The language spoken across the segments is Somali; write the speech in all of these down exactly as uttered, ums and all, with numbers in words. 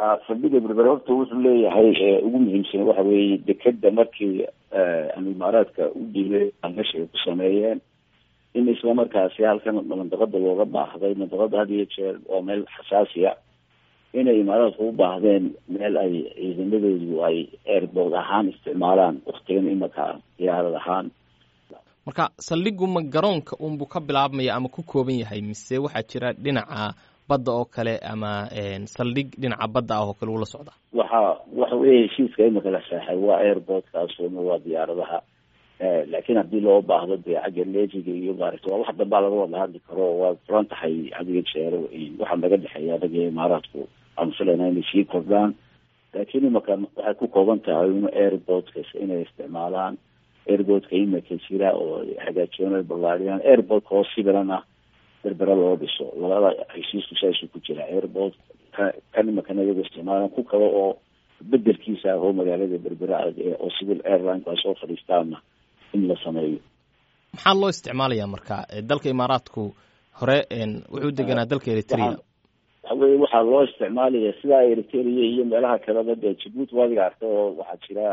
fadhiga berbera horta wuxuu leeyahay ugu muhiimsan waxa weeye dekeda markii aan imaaraadka u dhiibay angashiga ku sameeyeen in isla markaasi halkan mandaqada looga baahday mandaqada had iyo jeer waa meel xasaasiya inay imaaraadku u baahdeen meel ay ciidamadoodu ay airport ahaan isticmaalaan waktigan imaka diyaarad ahaan. marka saldhigu ma garoonka unbu ka bilaabmaya ama ku kooban yahay mise waxaa jira dhinaca badda oo kale ama saldhig dhinaca badda ah oo kale ula socda? waxa waxa weeye heshiiska imaka la saxay waa airportkaasuna waa diyaaradaha laakiin haddii loo baahdo dee xagga lejiga iyo maaragta waa wax dambaa laga wada hadli karo waa furan tahay hadiga jeero waxaa naga dhexeeya anaga imaaraadku aan filayna inay sii kordhaan laakiin imaka waxay ku kooban tahay in airportkas inay isticmaalaan airportka imaka jira oo hagaajiyaan ballaariyaan airportka oo sibilana berbera loo dhiso labada heshiisku saasuu ku jira airport kan imakana iyaga isticmaalaan ku kale oo bedelkiisa ah oo magaalada berbera oo civil airline kaa soo fadhiistaana in la sameeyo. maxaa loo isticmaalayaa marka dalka imaaraadku hore wuxuu deganaa dalka eritrea? waxa weye waxaa loo isticmaalaya sidaa eritrea iyo meelaha kaleba dee jabuuti waadiga arka oo waxaa jira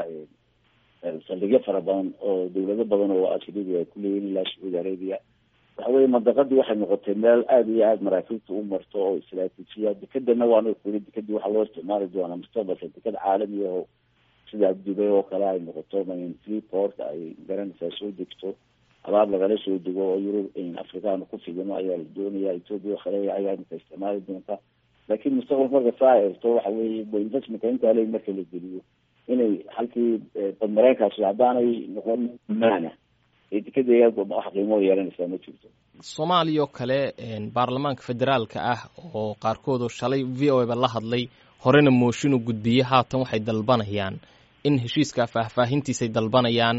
saldhigyo fara badan oo dawlado badan oo ajnabi ay kuleeyihin ilaa sacuudi arabia. waxa weye mandaqadii waxay noqotay meel aada iyo aada maraakiibta u marto oo istraatiijiya dekadana waana kuli dekadii waxaa loo isticmaali doonaa mustaqbalka dekad caalami ah oo sida dubay oo kale ay noqoto freeport ay garanaysaa soo degto alaab lagala soo dego oo yurub afrikaana ku fidino ayaa la doonaya ethiopia oo kale ayaa imika isticmaali doonta laakiin mustaqbalka marka saa eegto waxa weye investmentka intaa le marka la geliyo inay halkii badmareenkaasi haddaanay noqon maana dekada wax qiimo yeelanaysaa ma jirto. soomaaliya oo kale baarlamaanka federaalka ah oo qaarkood oo shalay v o a ba la hadlay horena mooshin u gudbiyey haatan waxay dalbanayaan in heshiiska faahfaahintiisay dalbanayaan.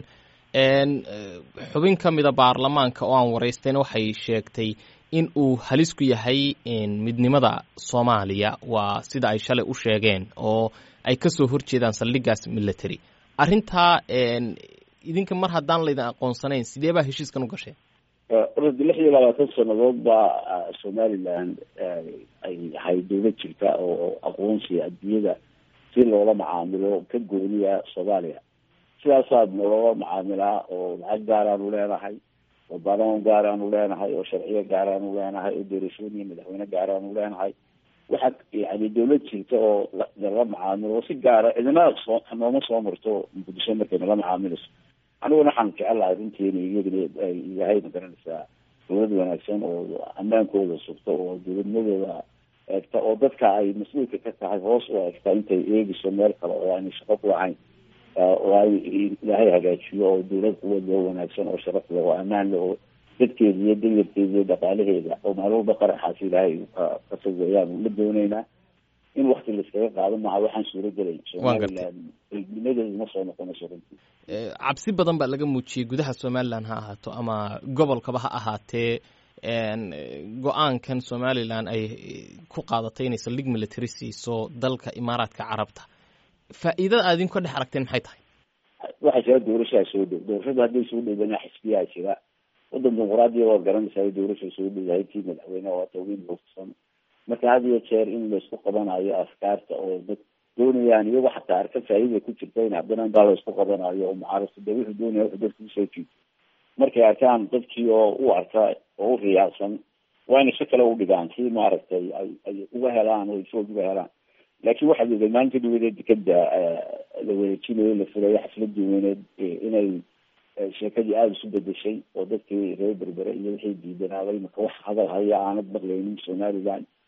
xubin ka mida baarlamaanka oo aan waraystayna waxay sheegtay in uu halis ku yahay midnimada soomaaliya waa sida ay shalay u sheegeen oo ay kasoo horjeedaan saldhigaas military. arrintaa idinka mar haddaan laydin aqoonsanayn sidee baa heshiiskan u gasheen? oradi lix iyo labaatan sanadood baa somaliland ay ahay dawlad jirta oo aqoonsiga adduunyada si loola macaamilo ka gooniya soomaaliya sidaasaa naloola macaamilaa oo lacag gaaraanu leenahay oo baarlamaan gaaraanu leenahay oo sharciyo gaaraanu leenahay oo doorashooyin madaxweyne gaaraanu leenahay waxa yani dawlad jirta oo nala macaamilo oo si gaara cidina soo nooma soo marto muqdisho markay nala macaamilayso. aniguna waxaan jecelahay runteena iyagana ay yahay magaranaysaa dawlad wanaagsan oo ammaankooda sugta oo dawladnimadooda eegta oo dadka ay mas-uulka ka tahay hoos u eegta intay eegiso meel kale oo aanay shaqo ku lahayn oo ay ilaahay hagaajiyo oo dawlad quwad loo wanaagsan oo sharaf leh oo ammaan leh oo dadkeeda iyo danyarkeeda iyo dhaqaalaheeda oo maalwalba qaraxaas ilaahay ka fogeeyaan la doonaynaa in wakti la iskaga qaado maha waxaan suuro gelay somaliland nimadeedu ma soo noqonayso runtii. cabsi badan baa laga muujiyey gudaha somaliland ha ahaato ama gobolkaba ha ahaatee go-aankan somaliland ay ku qaadatay inay saldhig military siiso dalka imaaraadka carabta. faa'iidada aad idinku ka dhex aragteen maxay tahay? waxaa jira doorashaa soo dhow doorashada hadday soo dhowdana xisbiyaa jira wadan dimuqraadiya waad garanaysaa doorasha soo dhowdahay tii madaxweyneha waa tawiin buufsan marka had iyo jeer in laisku qabanayo afkaarta oo dad doonayaan iyago xataa arka faa'iida ku jirta in haddana intaa laisku qabanayo oo mucaarasta de wuxuu doonaya wuxuu dadka usoo jiito markay arkaan dadkii oo u arka oo u riyaaqsan waa inay si kale u dhigaan si maaragtay ay ay uga helaan oo isood uga helaan. laakiin waxaad oday maalinta dhaweed dekada la wareejinayo la furayo xafladii weyneed inay sheekadii aada isu bedeshay oo dadkii reer berbere iyo wixii diidanaaday marka wax hadal haya aanad maqlaynin somaliland